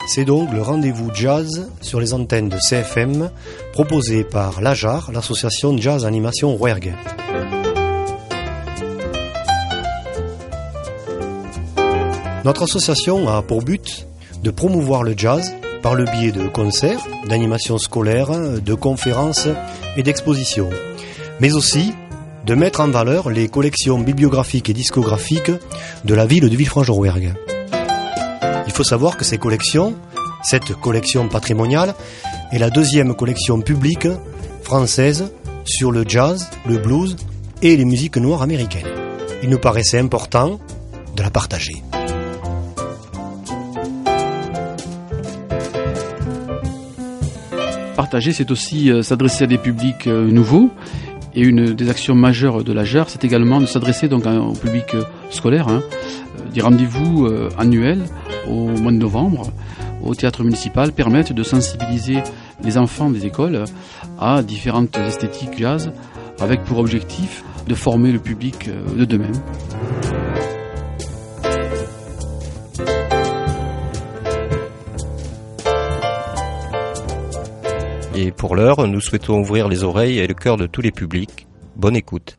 C'est donc le rendez-vous jazz sur les antennes de CFM proposé par l'AJAR, l'association Jazz Animation Rouergue. Notre association a pour but de promouvoir le jazz par le biais de concerts, d'animations scolaires, de conférences et d'expositions, mais aussi de mettre en valeur les collections bibliographiques et discographiques de la ville de Villefranche-de-Rouergue. Il faut savoir que cette collection patrimoniale, est la deuxième collection publique française sur le jazz, le blues et les musiques noires américaines. Il nous paraissait important de la partager. Partager, c'est aussi s'adresser à des publics nouveaux. Et une des actions majeures de l'AJAR, c'est également de s'adresser donc au public scolaire, des rendez-vous annuels au mois de novembre au théâtre municipal permettent de sensibiliser les enfants des écoles à différentes esthétiques jazz, avec pour objectif de former le public de demain. Et pour l'heure, nous souhaitons ouvrir les oreilles et le cœur de tous les publics. Bonne écoute.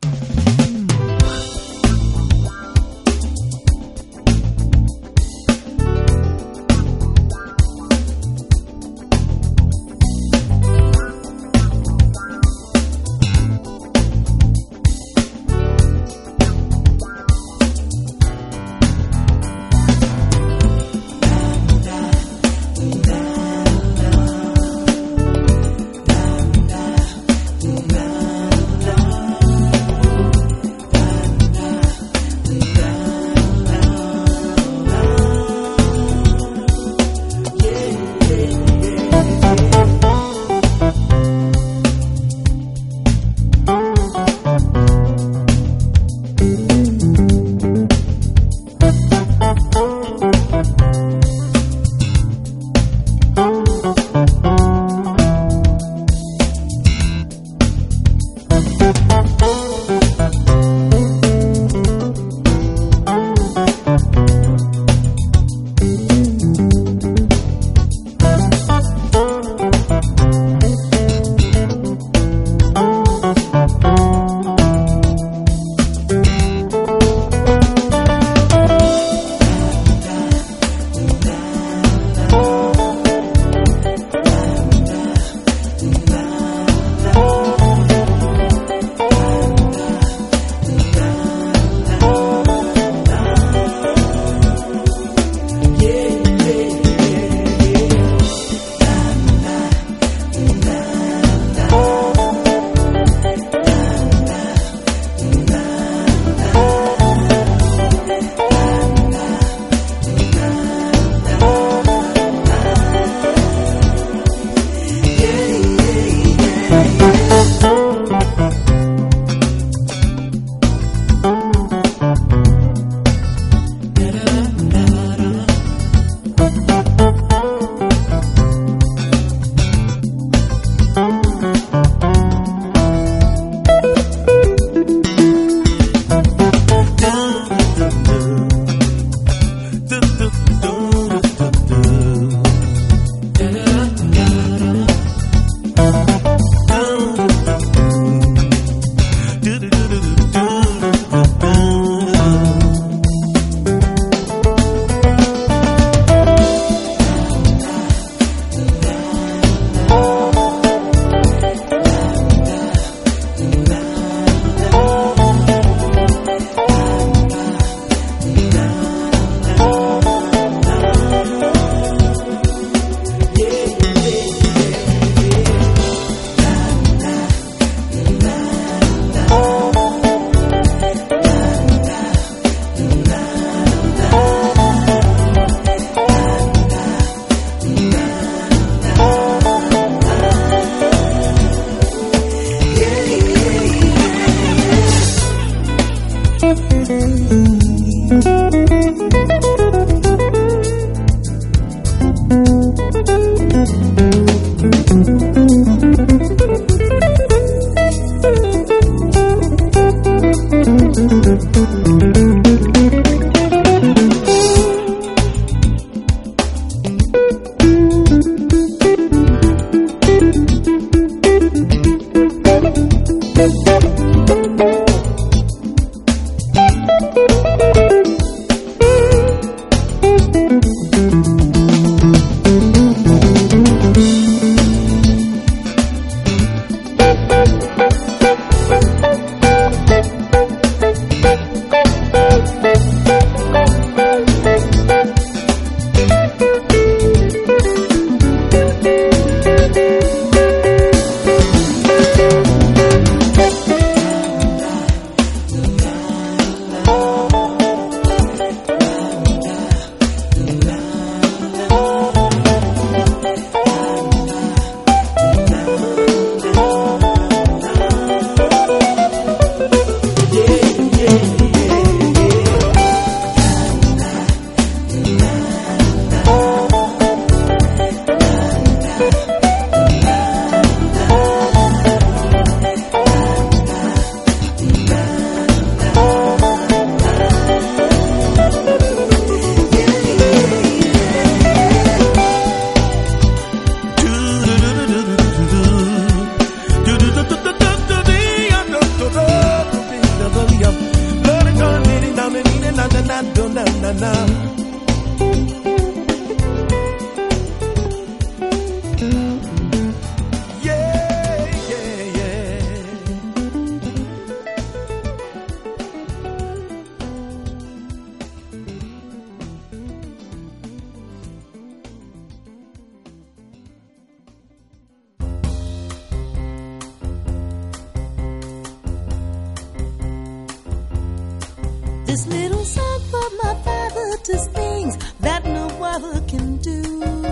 This little song for my father to sing that no other can do.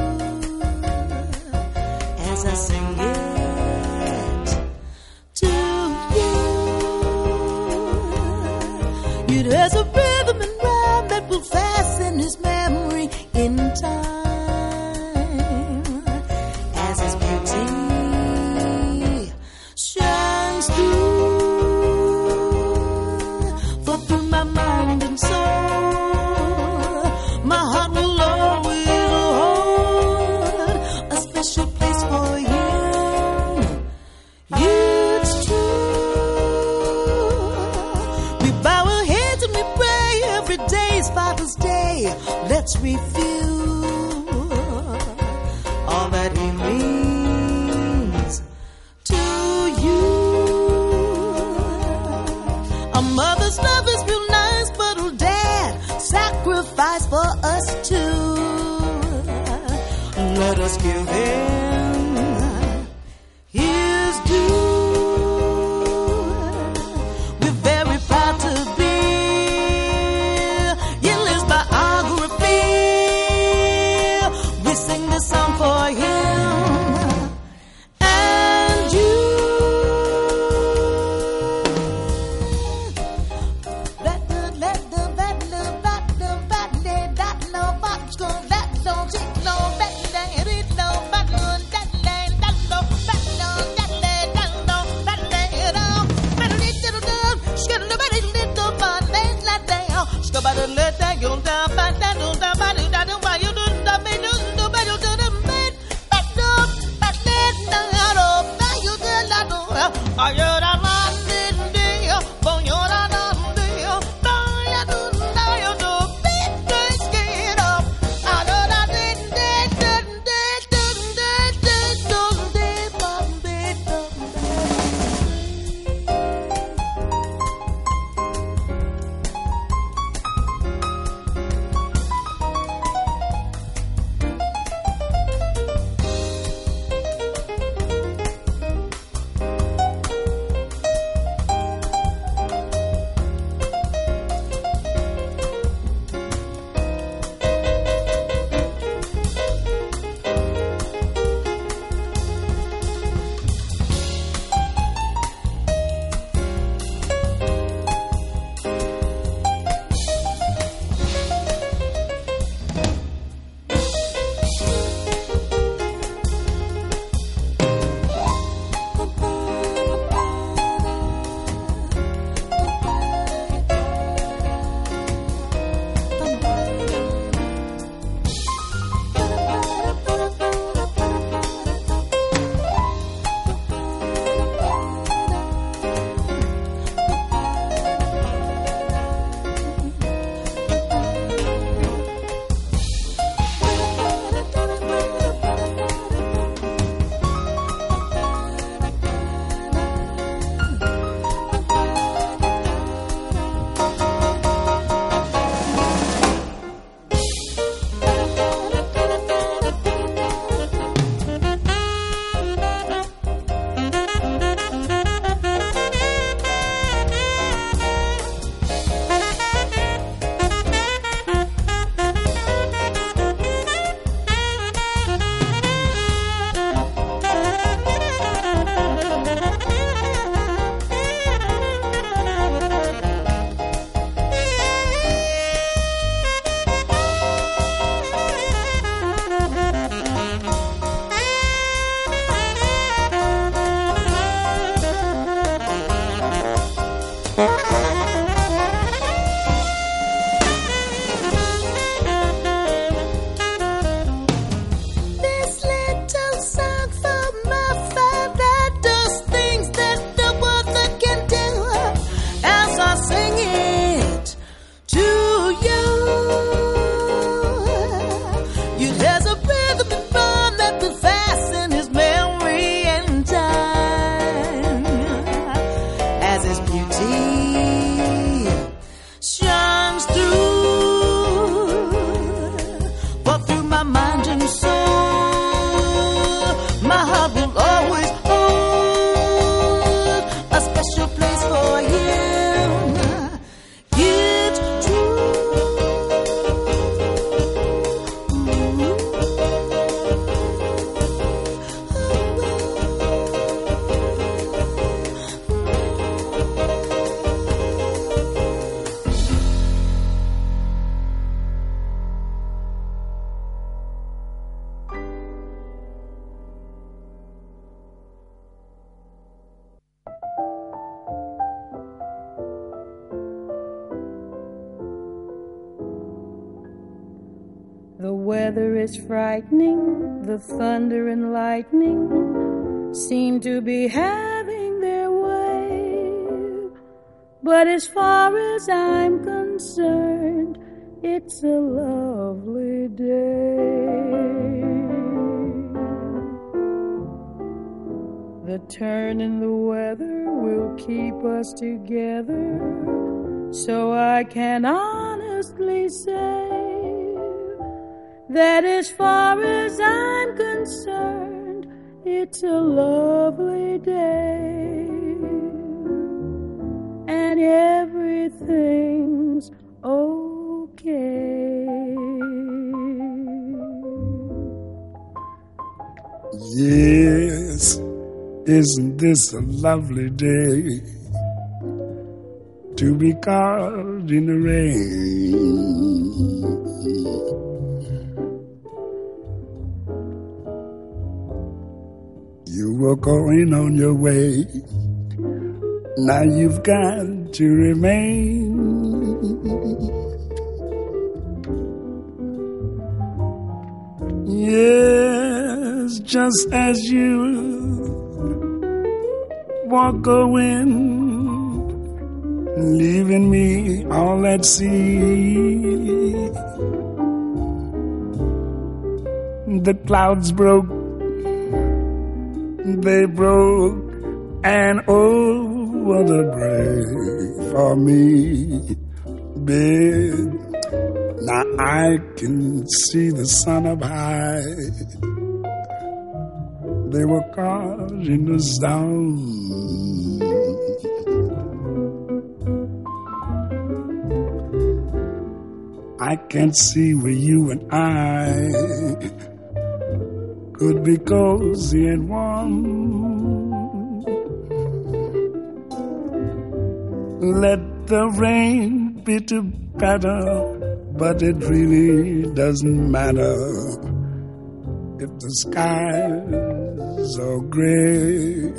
As I sing it to you, it has a rhythm and rhyme that will fasten his memory in time. As his beauty shines through. Father's Day, let's review all that he means to you. A mother's love is real nice, but her dad sacrificed for us too. Let us give him his due. We're very proud to be song for him and you. Let the weather is frightening, the thunder and lightning seem to be having their way. But as far as I'm concerned, it's a lovely day. The turn in the weather will keep us together, so I can honestly say that as far as I'm concerned, it's a lovely day. And everything's okay. Yes, isn't this a lovely day to be caught in the rain? You were going on your way, now you've got to remain. Yes, just as you walk away, leaving me all at sea. The clouds broke, they broke, and oh, what a break for me, babe. Now I can see the sun up high. They were caught in the storm. I can't see where you and I could be cozy and warm. Let the rain be to better, but it really doesn't matter if the skies are gray.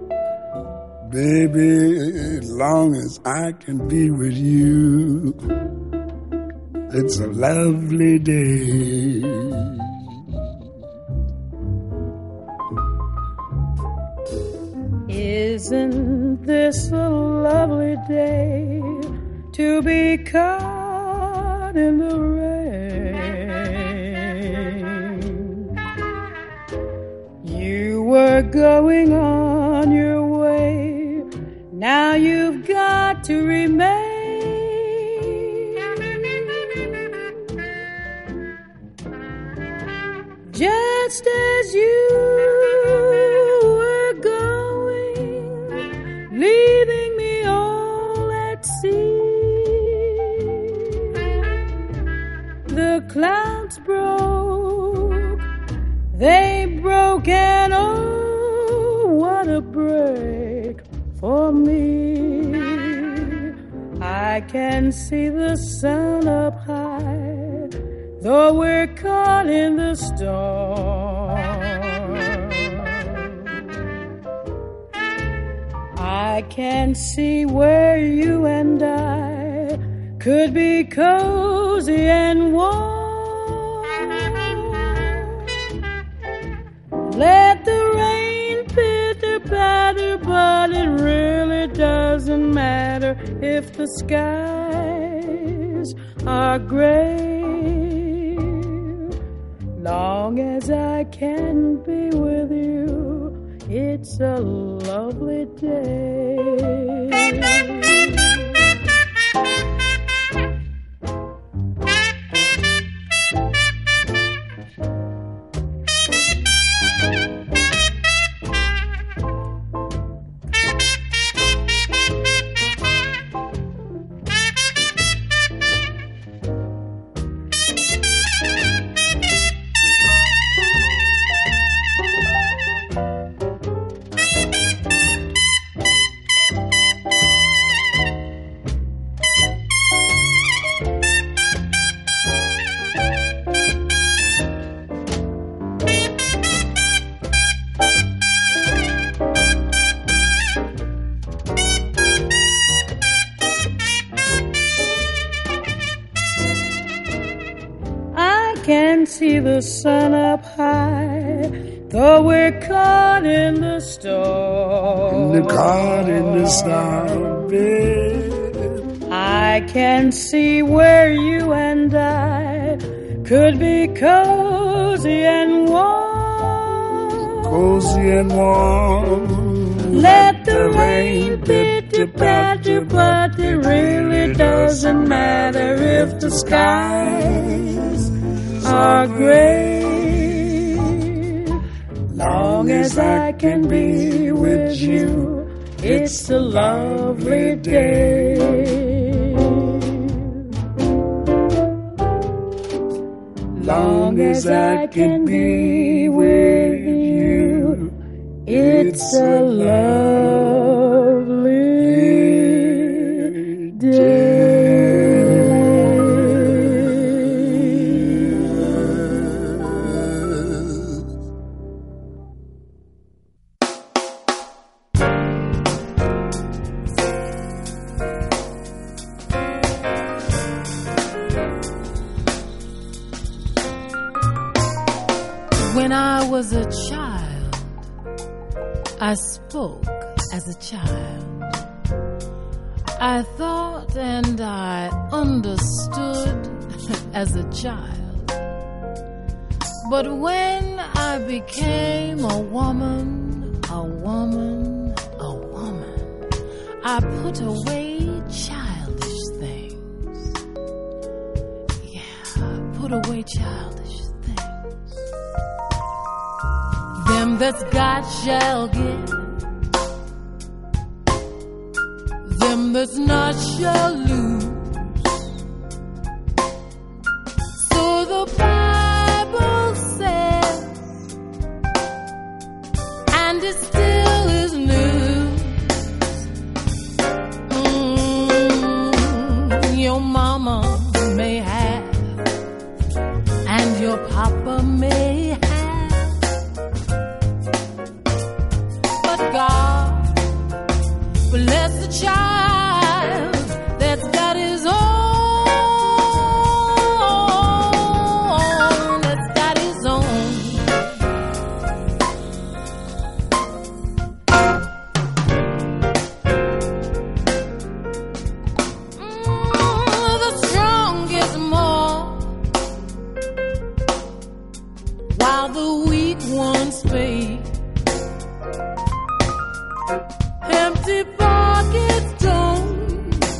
Baby, as long as I can be with you, it's a lovely day. Isn't this a lovely day to be caught in the rain? You were going on your way, now you've got to remain. Just as you were going, leaving me all at sea. The clouds broke, they broke, and oh, what a break for me. I can see the sun up high, though we're caught in the storm. I can see where you and I could be cozy and warm. Let the rain pitter-patter, but it really doesn't matter if the skies are gray. Long as I can be with you, it's a lovely day. see the sun up high, though we're caught in the storm. Caught in the storm, babe. I can see where you and I could be cozy and warm. Cozy and warm. Let the rain pitter-patter, but it really doesn't matter if the skies are gray. Long as I can be with you, it's a lovely day. Long as I can be with you, it's a lovely day. When I was a child, I spoke as a child. I thought and I understood as a child. But when I became a woman, I put away childish things. Yeah, I put away childish things. Them that's got shall get. Them that's not shall lose. So the Bible says, and it still is news. Your mama may have, and your papa may have, but God bless the child that's got his own, that's got his own. The strong gets more, while the weak ones fade. Empty pockets don't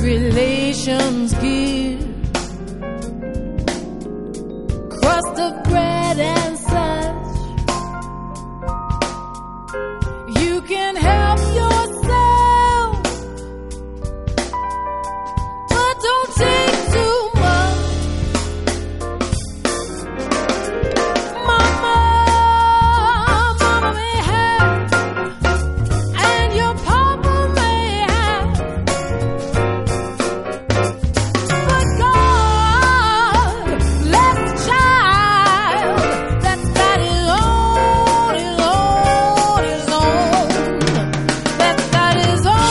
relations give. Crust of bread and such. You can help yourself, but don't take too much. Mama may have, and your papa may have, but God bless the child that's got his own, his own, his own, that's got his own.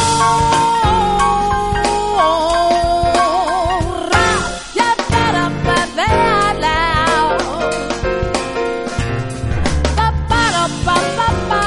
Ya better play that loud. Ba-ba-da-ba-ba-ba.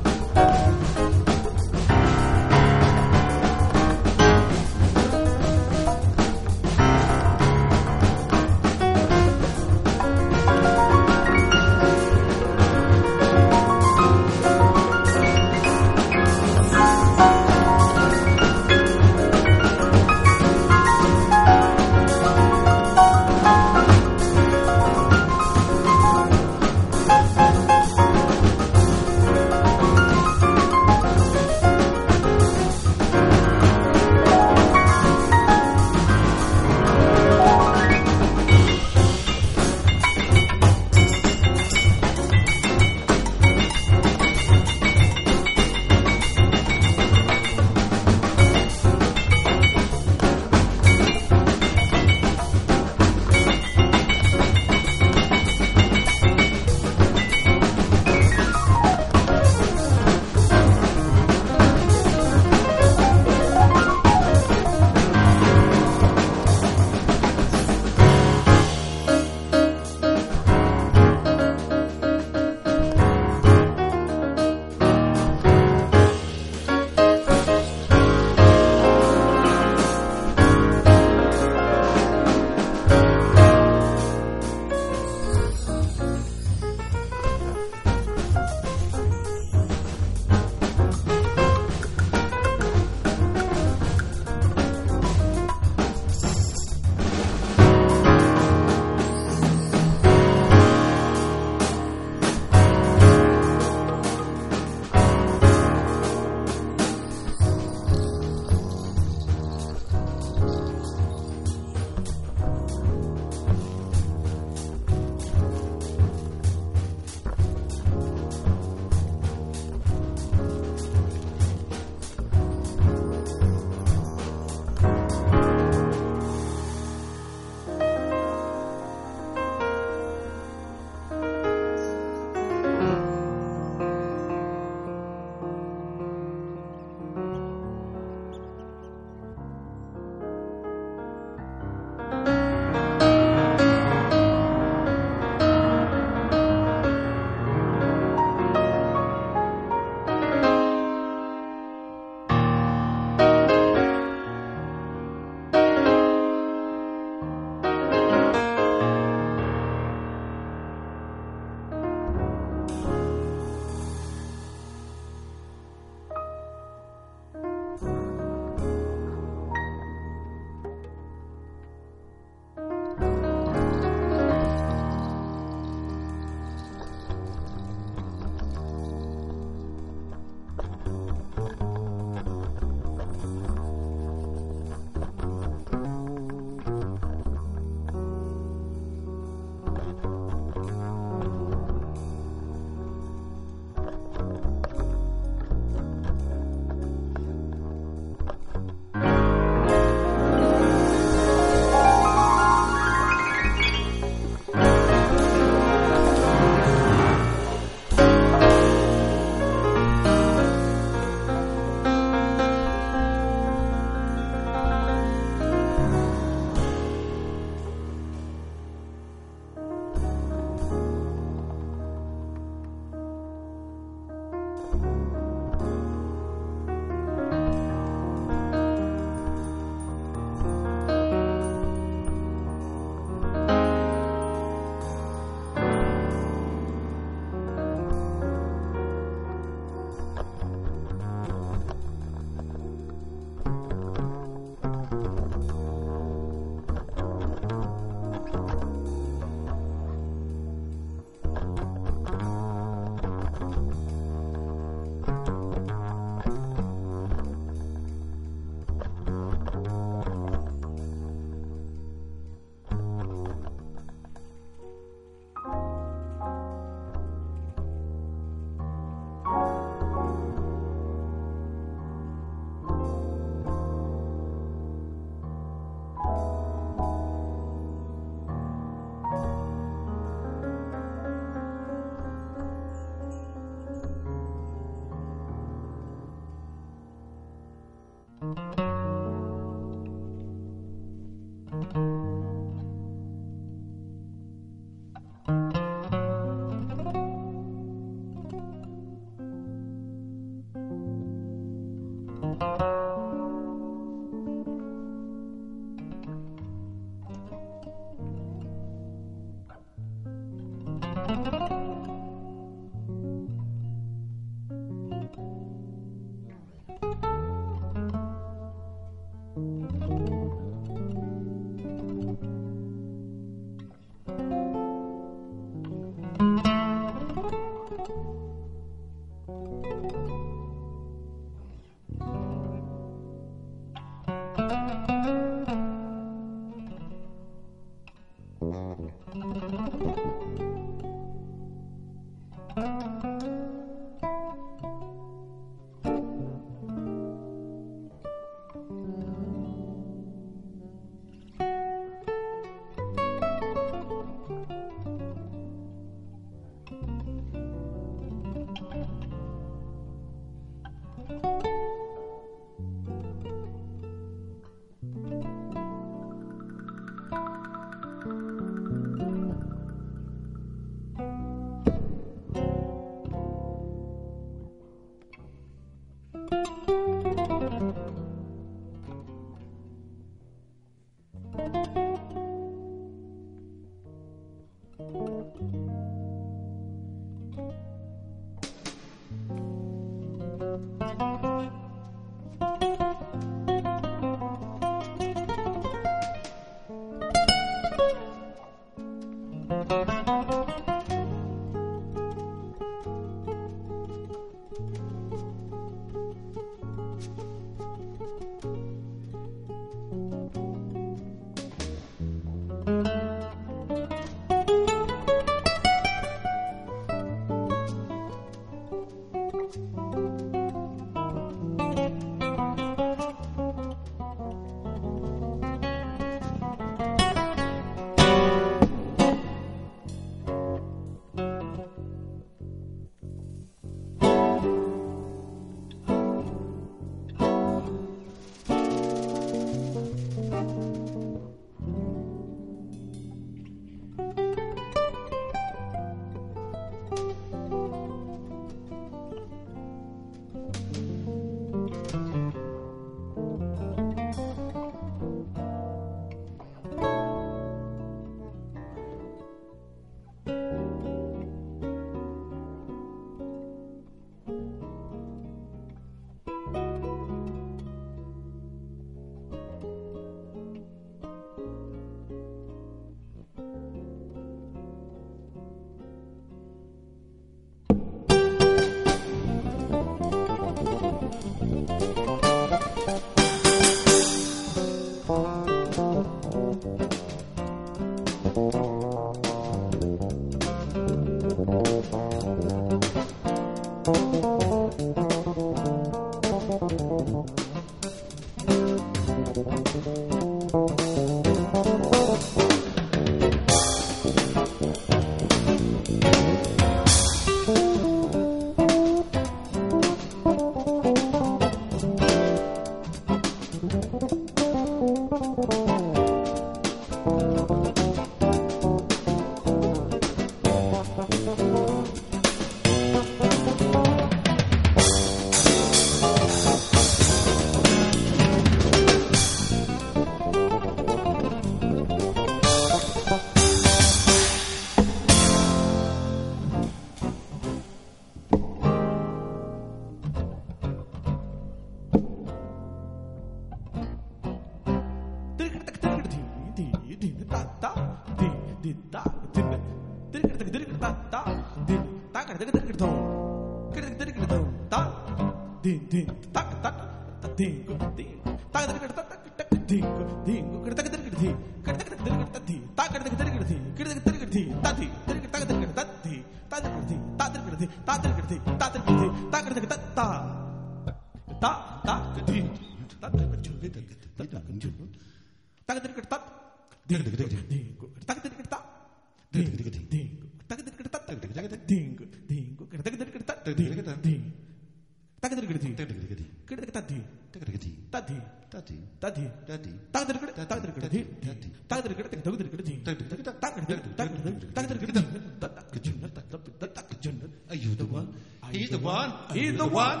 Are you the one? He's the one. He's the one.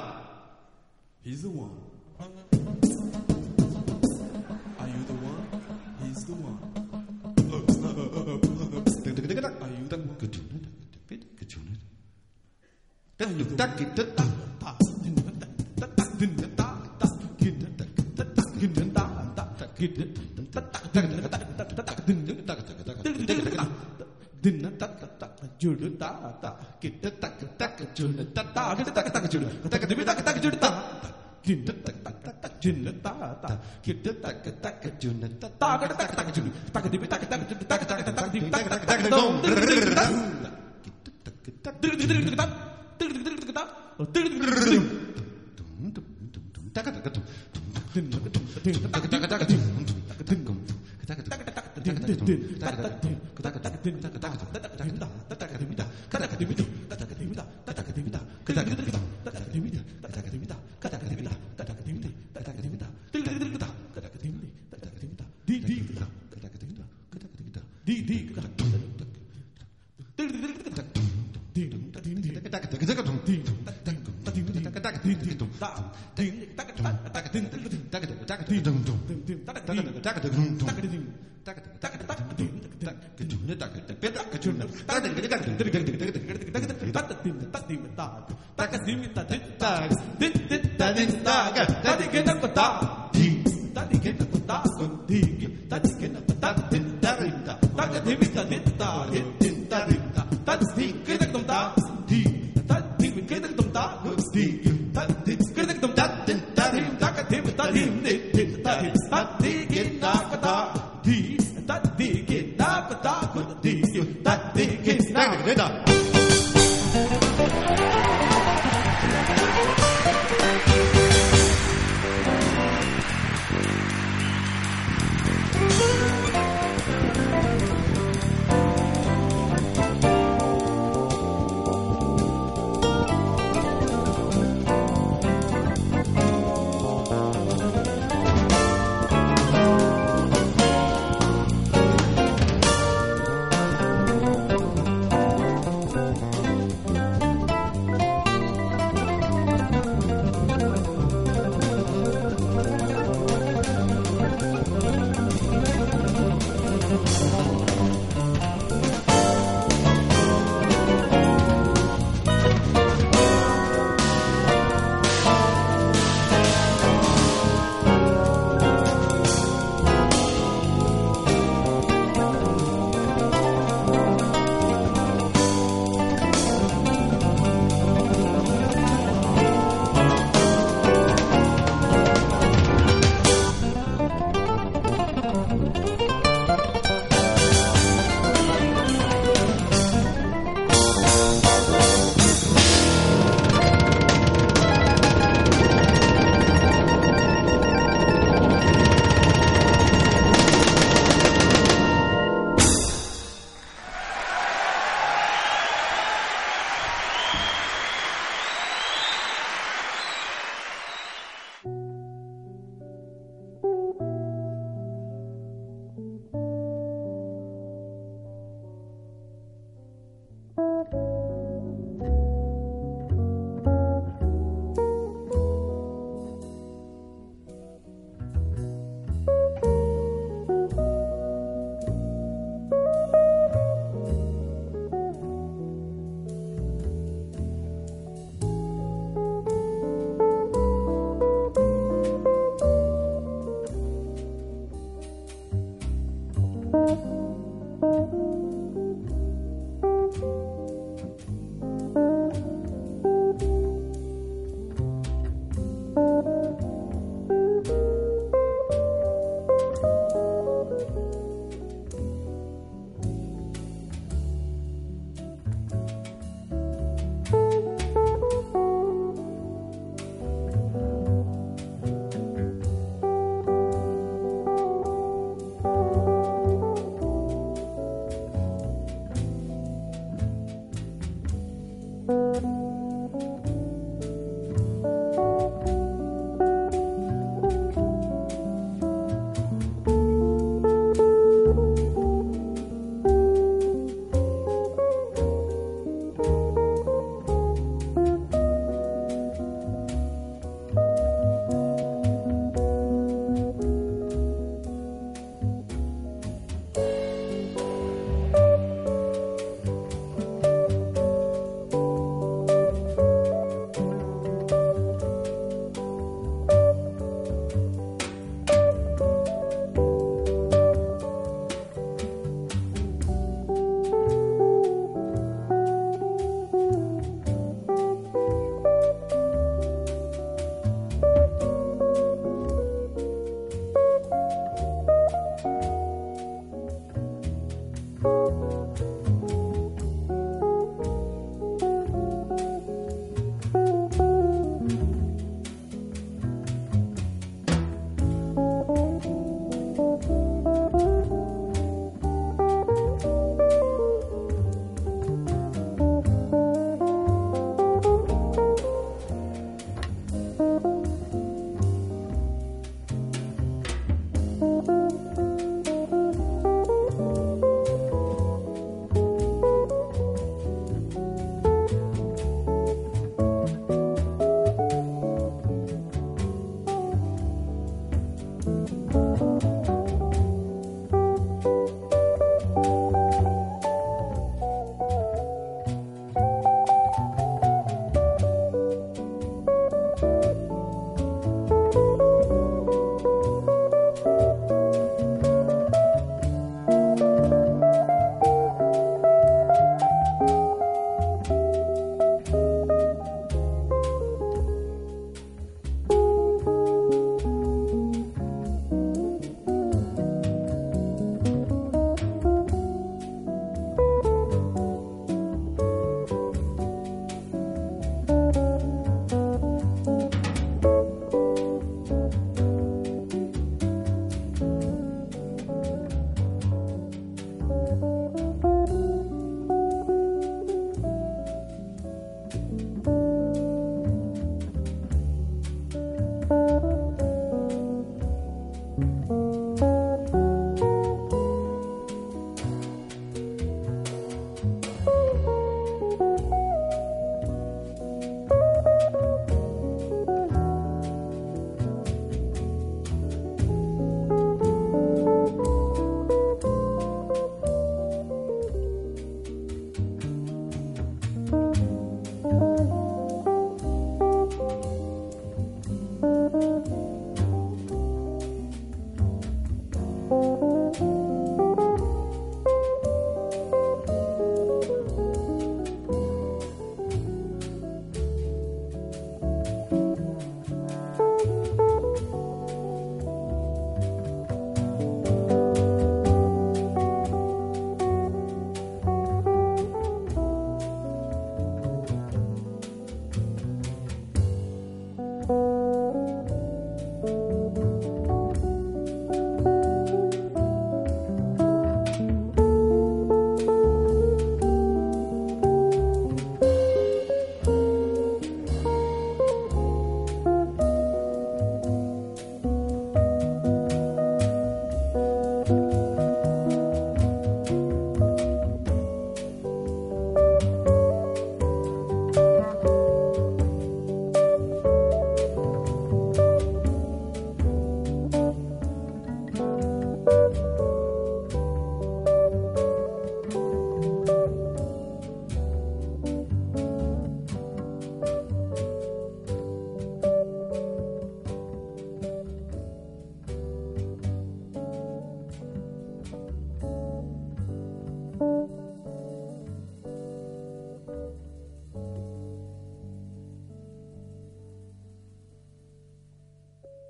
He's the one. Are you the one? He's the one. Are you the one?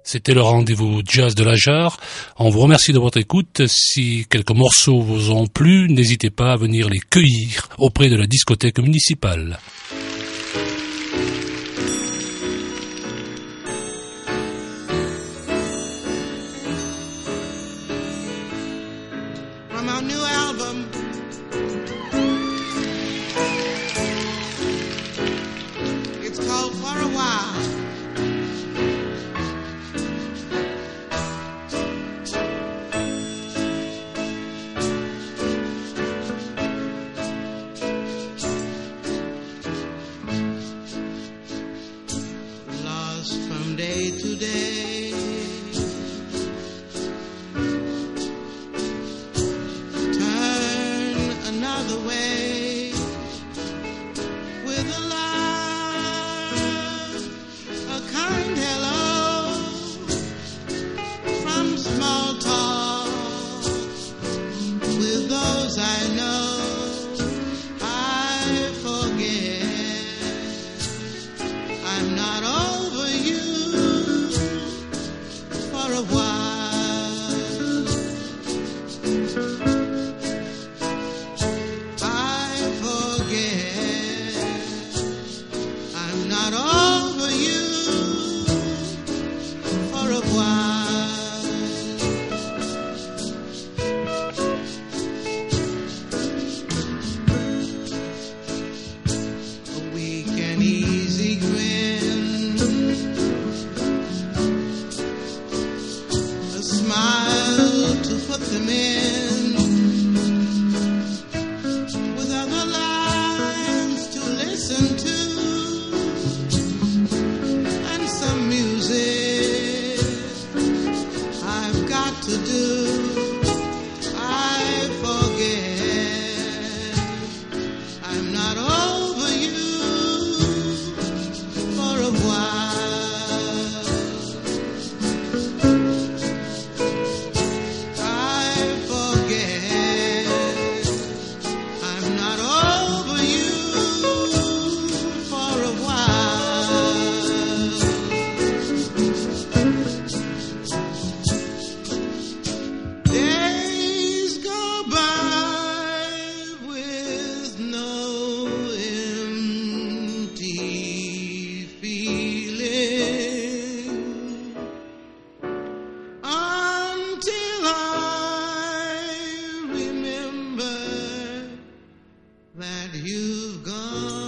C'était le rendez-vous jazz de la Jarre. On vous remercie de votre écoute. Si quelques morceaux vous ont plu, n'hésitez pas à venir les cueillir auprès de la discothèque municipale. From our new album, it's called For a While. Lost from day to day, turn another way with a laugh, a kind hello from small talk with those I know. I forget I'm not over you for a while. I forget I'm not over you for a while. A weak and easy grin, a smile to put them in, with other lines to listen to, and some music I've got to do. I forget I'm not over you for a while. I forget I'm not over you for a while. Days go by with no empty feeling until I remember that you've gone.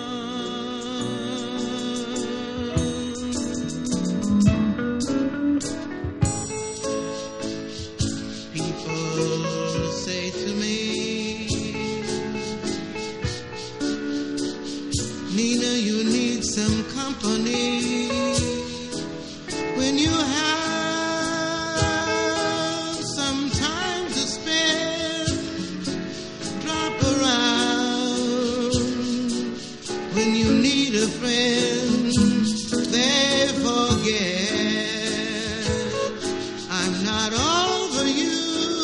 People say to me, Nina, you need some company when you have some time to spend. Drop around when you need a friend. They forget I'm not over you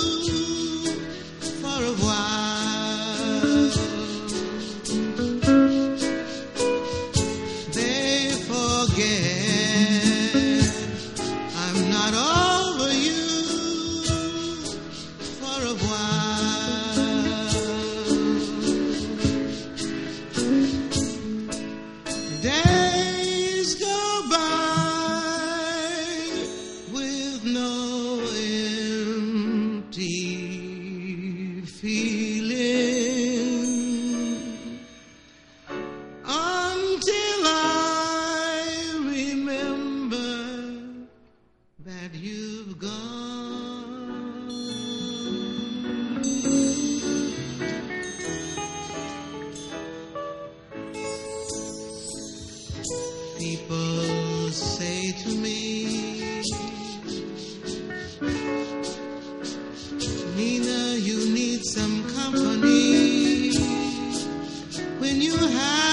for a while. They forget I'm not over you for a while. Days go by with no empty feeling until I remember that you've gone. People say to me, Nina, you need some company when you have